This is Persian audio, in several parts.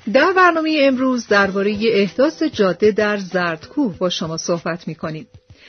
در برنامه امروز درباره احداث جاده در زردکوه با شما صحبت می‌کنیم.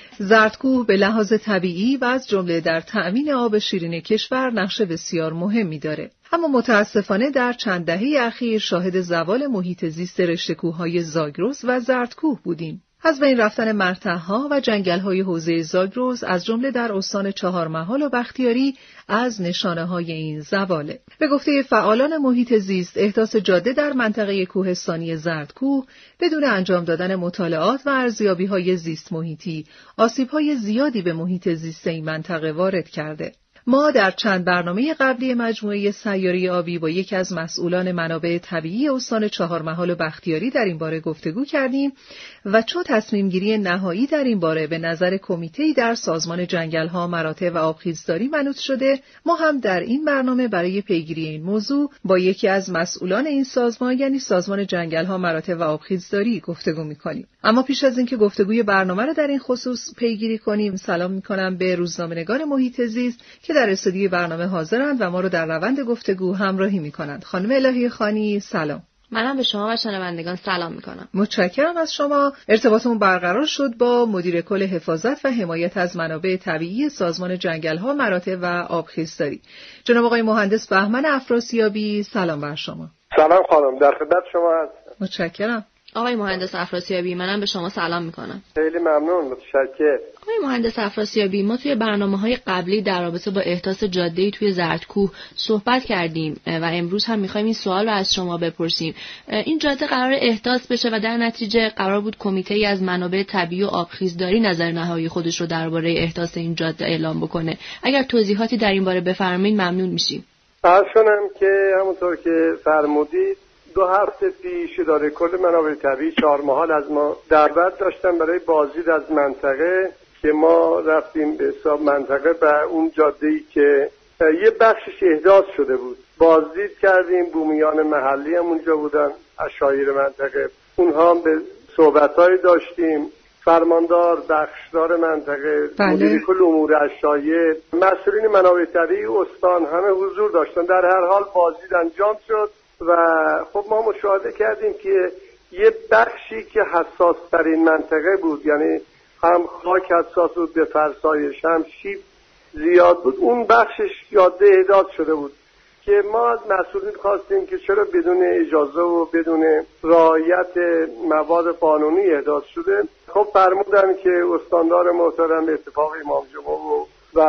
زردکوه به لحاظ طبیعی و از جمله در تأمین آب شیرین کشور نقش بسیار مهمی داره. اما متاسفانه در چند دهه اخیر شاهد زوال محیط زیست رشته‌کوه‌های زاگرس و زردکوه بودیم. از بین رفتن مرتع‌ها و جنگل‌های حوزه زاگرس از جمله در استان چهارمحال و بختیاری از نشانه‌های این زواله. به گفته فعالان محیط زیست، احداث جاده در منطقه کوهستانی زردکوه بدون انجام دادن مطالعات و ارزیابی‌های زیست محیطی، آسیب‌های زیادی به محیط زیست این منطقه وارد کرده. ما در چند برنامه قبلی مجموعه سیاره آبی با یکی از مسئولان منابع طبیعی استان چهارمحال و بختیاری در این باره گفتگو کردیم و چون تصمیم گیری نهایی در این باره به نظر کمیته‌ای در سازمان جنگل‌ها، مراتع و آبخیزداری منوط شده، ما هم در این برنامه برای پیگیری این موضوع با یکی از مسئولان این سازمان یعنی سازمان جنگل‌ها، مراتع و آبخیزداری گفتگو می‌کنیم. اما پیش از اینکه گفتگوی برنامه رو در این خصوص پیگیری کنیم، سلام می‌کنم به روزنامه‌نگار محیط زیست که در استودیوی برنامه حاضرند و ما رو در روند گفتگو همراهی می‌کنند. خانم الهی خانی، سلام. منم به شما و شنوندگان سلام می‌کنم. متشکرم از شما. ارتباطمون برقرار شد با مدیر کل حفاظت و حمایت از منابع طبیعی سازمان جنگل‌ها، مراتع و آبخیزداری. جناب آقای مهندس بهمن افراسیابی، سلام بر شما. سلام خانم، در خدمت شما هستم. متشکرم. آقای مهندس افراسیابی، منم به شما سلام میکنم. خیلی ممنون، متشکرم. آقای مهندس افراسیابی، ما توی برنامه‌های قبلی در رابطه با احداث جاده‌ای توی زردکوه صحبت کردیم و امروز هم می‌خوایم این سوال رو از شما بپرسیم. این جاده قرار احداث بشه و در نتیجه قرار بود کمیته‌ای از منابع طبیعی و آبخیزداری نظر نهایی خودش رو درباره احداث این جاده اعلام بکنه. اگر توضیحاتی در این باره بفرمایید ممنون میشیم. عرض کنم که همونطور که فرمودید 2 هفته پیش اداره کل منابع طبیعی چهارمحال از ما دعوت داشتن برای بازدید از منطقه که ما رفتیم به حساب منطقه و اون جاده‌ای که یه بخشش احداث شده بود بازدید کردیم. بومیان محلی هم اونجا بودن، عشایر منطقه، اونها هم به صحبت‌های داشتیم. فرماندار، بخشدار منطقه، مدیر کل امور عشایر، مسئولین منابع طبیعی استان همه حضور داشتن. در هر حال بازدید انجام شد و خب ما مشاهده کردیم که یه بخشی که حساس ترین منطقه بود، یعنی هم خاک حساس بود به فرسایش، هم شیب زیاد بود، اون بخشش جاده احداث شده بود که ما از مسئولین خواستیم که چرا بدون اجازه و بدون رعایت مواد قانونی احداث شده. خب فرمودن که استاندار محترم اتفاق امام جمعه و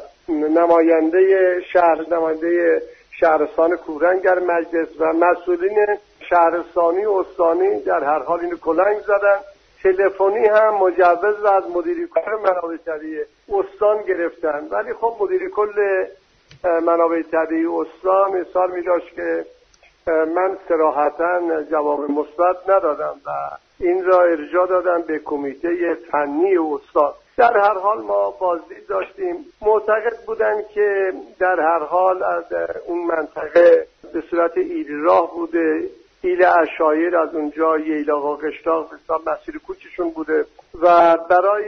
نماینده شهرستان کورنگ در مجلس و مسئولین شهرستانی و استانی در هر حال اینو کلنگ زدن. تلفنی هم مجوز از مدیر کل منابع طبیعی استان گرفتن، ولی خب مدیر کل منابع طبیعی استان اصرار می‌داشت که من صراحتاً جواب مثبت ندادم و این را ارجاع دادم به کمیته فنی استان. در هر حال ما بازدید داشتیم. معتقد بودن که در هر حال از اون منطقه به صورت ایل راه بوده، ایل عشایر از اونجا ییلاق و قشلاق به مسیر کوچشون بوده و برای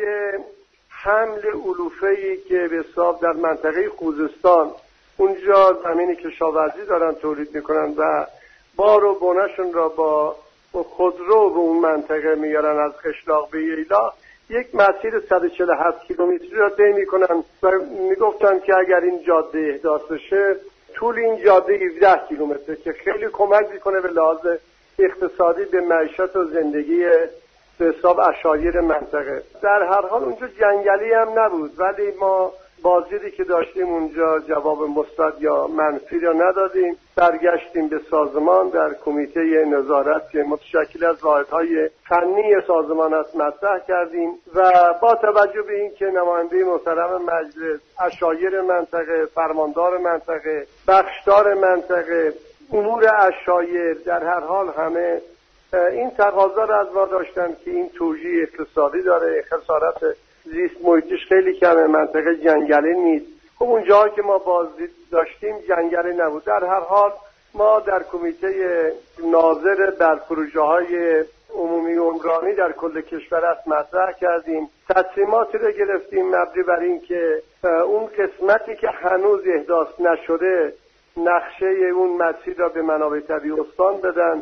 حمل علوفه‌ای که به حساب در منطقه خوزستان اونجا زمین کشاورزی دارن تولید میکنن و بار و بنشون را با خودرو به اون منطقه میارن از قشلاق به ییلاق، یک مسیر 147 کیلومتری را طی میکنن و میگفتن که اگر این جاده احداث بشه طول این جاده 17 کیلومتر که خیلی کمک میکنه به لحاظ اقتصادی به معیشت و زندگی به حساب عشایر منطقه. در هر حال اونجا جنگلی هم نبود، ولی ما بازدیدی که داشتیم اونجا جواب مثبت یا منفی را ندادیم. برگشتیم به سازمان در کمیته نظارت که متشکل از واحدهای فنی سازمان است مطرح کردیم و با توجه به این که نماینده محترم مجلس، عشایر منطقه، فرماندار منطقه، بخشدار منطقه، امور عشایر در هر حال همه این تقاضا را از ما داشتن که این توجیه اقتصادی داره، خسارت زیست محیطیش خیلی کمه، منطقه جنگلی نیست. خب اونجا که ما بازدید داشتیم جنگلی نبود. در هر حال ما در کمیته ناظر بر پروژه های عمومی عمرانی در کل کشور است مطرح کردیم. تصمیماتی رو گرفتیم مبنی بر این که اون قسمتی که هنوز احداث نشده نقشه اون مسیر را به منابع طبیعی استان بدن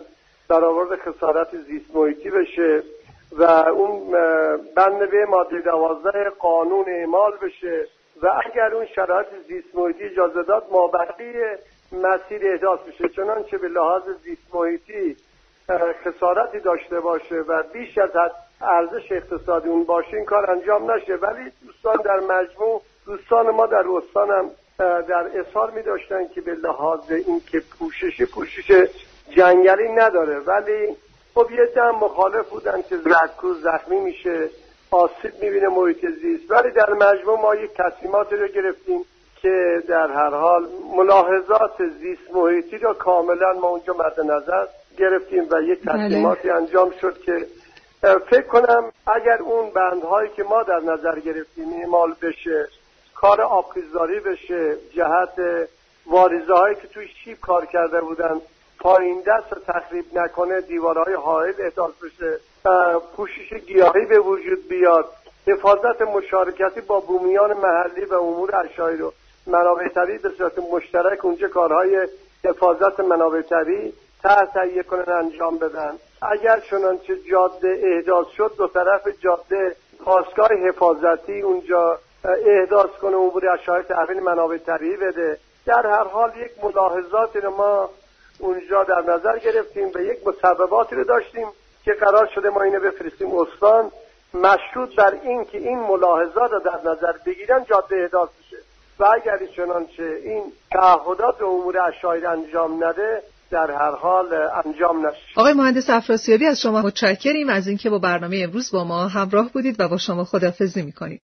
برآورد خسارت زیست محیطی بشه و اون بند به ماده 12 قانون اعمال بشه و اگر اون شرایط زیست محیطی اجازه داد مابقی مسیر احداث بشه، چنانچه به لحاظ زیست محیطی خسارتی داشته باشه و بیش از حد ارزش اقتصادی اون باشه این کار انجام نشه. ولی دوستان در مجموع، دوستان ما در استان هم در اظهار می داشتن که به لحاظ این که پوشش جنگلی نداره، ولی خب یه دم مخالف بودن که زردکوه زخمی میشه، آسیب میبینه محیط زیست. ولی در مجموع ما یک تصمیماتی رو گرفتیم که در هر حال ملاحظات زیست محیطی رو کاملا ما اونجا مد نظر گرفتیم و یک تصمیماتی انجام شد که فکر کنم اگر اون بندهایی که ما در نظر گرفتیم اعمال بشه، کار آبخیزداری بشه، جهت واریزه هایی که توی شیب کار کرده بودن پایین دست رو تخریب نکنه، دیوارهای حائل احداث بشه، پوشش گیاهی به وجود بیاد، حفاظت مشارکتی با بومیان محلی و امور اشایی و منابع طبیعی به صورت مشترک اونجا کارهای حفاظت منابع طبیعی تهیه کنن انجام بدن. اگر چنانچه جاده احداث شد دو طرف جاده پاسگاه حفاظتی اونجا احداث کنه، امور اشایی تحویل منابع طبیعی بده. در هر حال یک ملاحظاتی رو ما اونجا در نظر گرفتیم و یک مصوباتی رو داشتیم که قرار شده ما اینو بفرستیم استان، مشروط بر این که این ملاحظات رو در نظر بگیرن جاده احداث بشه و اگر چنانچه این تعهدات و امور اشایی انجام نده در هر حال انجام نشه. آقای مهندس افراسیابی از شما متشکریم از اینکه با برنامه امروز با ما همراه بودید و با شما خداحافظی می‌کنیم.